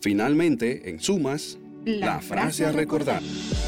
Finalmente, en sumas, la frase a recordar.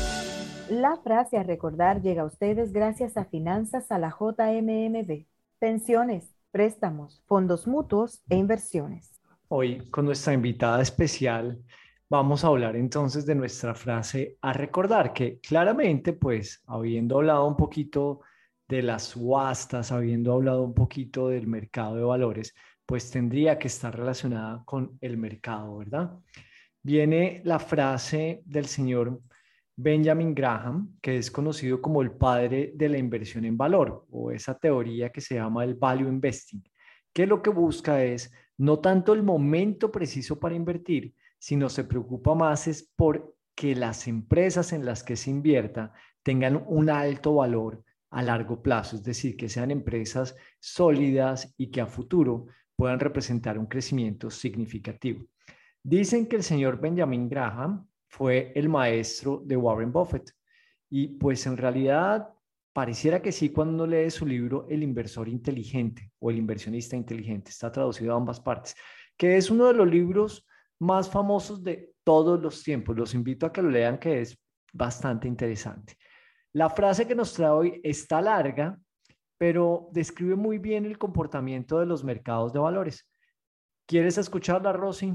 La frase a recordar llega a ustedes gracias a Finanzas a la JMMB, pensiones, préstamos, fondos mutuos e inversiones. Hoy con nuestra invitada especial vamos a hablar entonces de nuestra frase a recordar, que claramente pues habiendo hablado un poquito de las subastas, habiendo hablado un poquito del mercado de valores, pues tendría que estar relacionada con el mercado, ¿verdad? Viene la frase del señor Benjamin Graham, que es conocido como el padre de la inversión en valor, o esa teoría que se llama el value investing, que lo que busca es no tanto el momento preciso para invertir, sino se preocupa más es por que las empresas en las que se invierta tengan un alto valor a largo plazo, es decir, que sean empresas sólidas y que a futuro puedan representar un crecimiento significativo. Dicen que el señor Benjamin Graham fue el maestro de Warren Buffett y pues en realidad pareciera que sí cuando uno lee su libro El inversor inteligente o El inversionista inteligente, está traducido a ambas partes, que es uno de los libros más famosos de todos los tiempos. Los invito a que lo lean, que es bastante interesante. La frase que nos trae hoy está larga, pero describe muy bien el comportamiento de los mercados de valores. ¿Quieres escucharla, Rosy?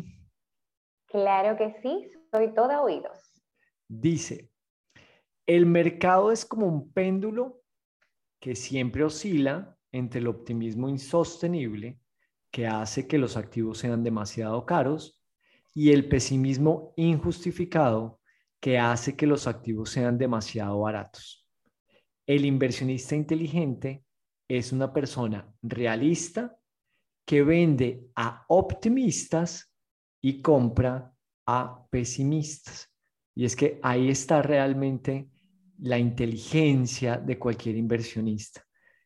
Claro que sí, soy toda oídos. Dice, el mercado es como un péndulo que siempre oscila entre el optimismo insostenible, que hace que los activos sean demasiado caros, y el pesimismo injustificado, que hace que los activos sean demasiado baratos. El inversionista inteligente es una persona realista que vende a optimistas y compra a pesimistas. Y es que ahí está realmente la inteligencia de cualquier inversionista.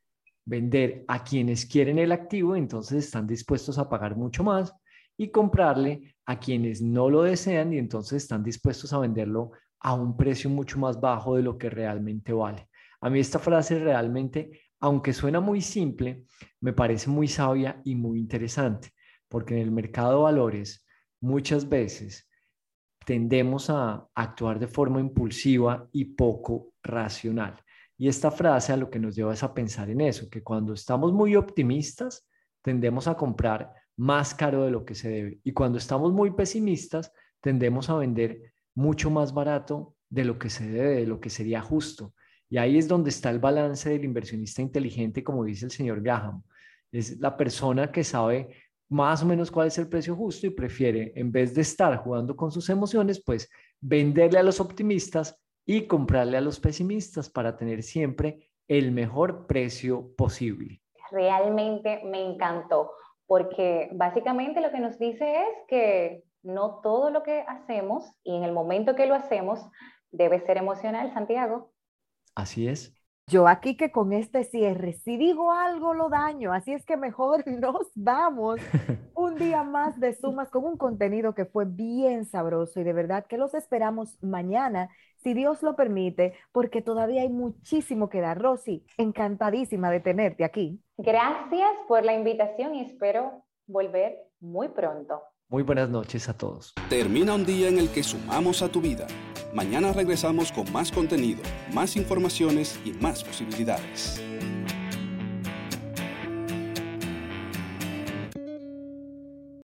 Vender a quienes quieren el activo, entonces están dispuestos a pagar mucho más, y comprarle a quienes no lo desean y entonces están dispuestos a venderlo a un precio mucho más bajo de lo que realmente vale. A mí esta frase realmente, aunque suena muy simple, me parece muy sabia y muy interesante, porque en el mercado de valores muchas veces tendemos a actuar de forma impulsiva y poco racional. Y esta frase a lo que nos lleva es a pensar en eso, que cuando estamos muy optimistas, tendemos a comprar más caro de lo que se debe. Y cuando estamos muy pesimistas, tendemos a vender mucho más barato de lo que se debe, de lo que sería justo. Y ahí es donde está el balance del inversionista inteligente, como dice el señor Graham. Es la persona que sabe más o menos cuál es el precio justo y prefiere, en vez de estar jugando con sus emociones, pues venderle a los optimistas y comprarle a los pesimistas para tener siempre el mejor precio posible. Realmente me encantó, porque básicamente lo que nos dice es que no todo lo que hacemos y en el momento que lo hacemos debe ser emocional, Santiago. Así es. Yo aquí que con este cierre, si digo algo lo daño, así es que mejor nos vamos un día más de Sumas con un contenido que fue bien sabroso y de verdad que los esperamos mañana, si Dios lo permite, porque todavía hay muchísimo que dar. Rosy, encantadísima de tenerte aquí. Gracias por la invitación y espero volver muy pronto. Muy buenas noches a todos. Termina un día en el que sumamos a tu vida. Mañana regresamos con más contenido, más informaciones y más posibilidades.